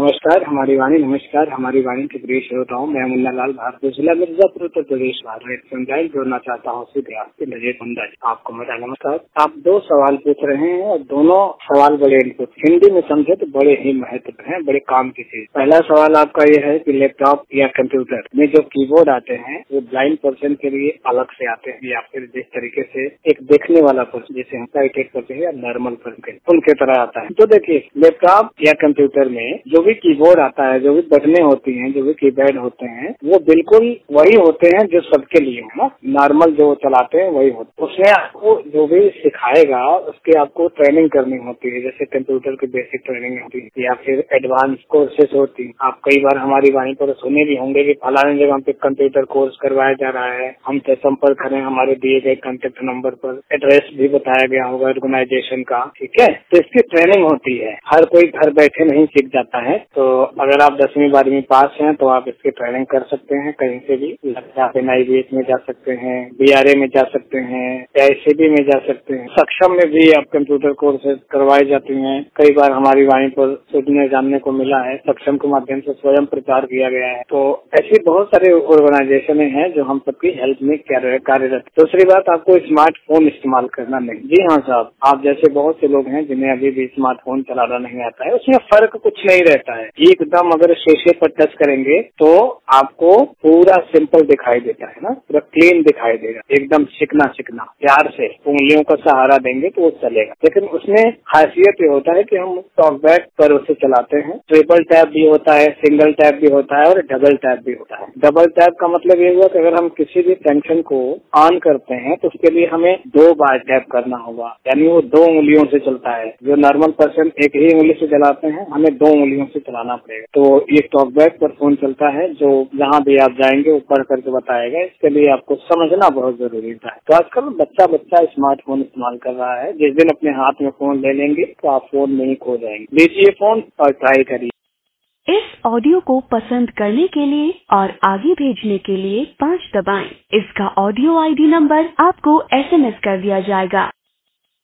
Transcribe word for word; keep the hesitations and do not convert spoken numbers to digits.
नमस्कार, हमारी वाणी नमस्कार, हमारी वाणी के प्रिय श्रोताओं, मैं मुन्ना लाल भारतीय जिला मिर्जापुर उत्तर प्रदेश भारत संजाइन जोड़ना चाहता हूँ सीधे आपके नजर अंदाज। आपको मेरा नमस्कार। आप दो सवाल पूछ रहे हैं और दोनों सवाल बड़े इनपुट हिंदी में समझे तो बड़े ही महत्व हैं, बड़े काम की चीज। पहला सवाल आपका ये है कि लैपटॉप या कंप्यूटर में जो कीबोर्ड आते हैं वो ब्लाइंड पर्सन के लिए अलग से आते हैं या फिर जिस तरीके से एक देखने वाला पर्सन जैसे हम साइटेड करते हैं या नॉर्मल पर्सन उनके तरह आता है। तो देखिए लैपटॉप या कंप्यूटर में जो भी कीबोर्ड आता है, जो भी बटनें होती हैं, जो भी कीपैड होते हैं, वो बिल्कुल वही होते हैं जो सबके लिए है ना, नॉर्मल जो चलाते हैं वही होते हैं। उसमें आपको जो भी सिखाएगा उसकी आपको ट्रेनिंग करनी होती है, जैसे कंप्यूटर की बेसिक ट्रेनिंग होती है या फिर एडवांस कोर्सेज होती है। आप कई बार हमारी वाणी पर सुने भी होंगे कि फलाने जगह पे कंप्यूटर कोर्स करवाया जा रहा है, हमसे संपर्क करें, हमारे दिए गए कॉन्टेक्ट नंबर पर। एड्रेस भी बताया गया होगा ऑर्गेनाइजेशन का, ठीक है। तो इसकी ट्रेनिंग होती है, हर कोई घर बैठे नहीं सीख जाता है। तो अगर आप दसवीं बारहवीं पास हैं तो आप इसकी ट्रेनिंग कर सकते हैं, कहीं से भी आईबीएस में जा सकते हैं, बीआरए में जा सकते हैं, एआईसीबी में जा सकते हैं। सक्षम में भी आप कंप्यूटर कोर्सेज करवाई जाती हैं। कई बार हमारी वाणी पर सुनने जानने को मिला है, सक्षम के माध्यम से स्वयं प्रचार किया गया है। तो ऐसी बहुत सारे ऑर्गेनाइजेशन हैं जो हम सबकी हेल्प में कार्यरत। दूसरी बात, आपको स्मार्टफोन इस्तेमाल करना नहीं। जी हाँ साहब, आप जैसे बहुत से लोग हैं जिन्हें अभी भी स्मार्टफोन चलाना नहीं आता है। उसमें फर्क कुछ नहीं रहता है। एकदम अगर शीशे पर टच करेंगे तो आपको पूरा सिंपल दिखाई देता है ना, पूरा क्लीन दिखाई देगा, एकदम चिकना चिकना। प्यार से उंगलियों का सहारा देंगे तो वो चलेगा। लेकिन उसमें खासियत ये होता है कि हम टॉकबैक पर उसे चलाते हैं। ट्रिपल टैप भी होता है, सिंगल टैप भी होता है और डबल टैप भी होता है। डबल टैप का मतलब ये हुआ कि अगर हम किसी भी फंक्शन को ऑन करते हैं तो उसके लिए हमें दो बार टैप करना होगा, यानी वो दो उंगलियों से चलता है। जो नॉर्मल पर्सन एक ही उंगली से चलाते हैं, हमें दो उंगलियों से चलाना पड़ेगा। तो ये टॉकबैक पर फोन चलता है, जो जहाँ भी आप जाएंगे वो पढ़ करके बताएगा। इसके लिए आपको समझना बहुत जरूरी होता है। तो आजकल बच्चा बच्चा स्मार्टफोन इस्तेमाल कर रहा है। जिस दिन अपने हाथ में फोन ले लेंगे तो आप फोन में ही खो जाएंगे। लीजिए फोन और ट्राई करिए। इस ऑडियो को पसंद करने के लिए और आगे भेजने के लिए पाँच दबाएं। इसका ऑडियो आईडी नंबर आपको एसएमएस कर दिया जाएगा।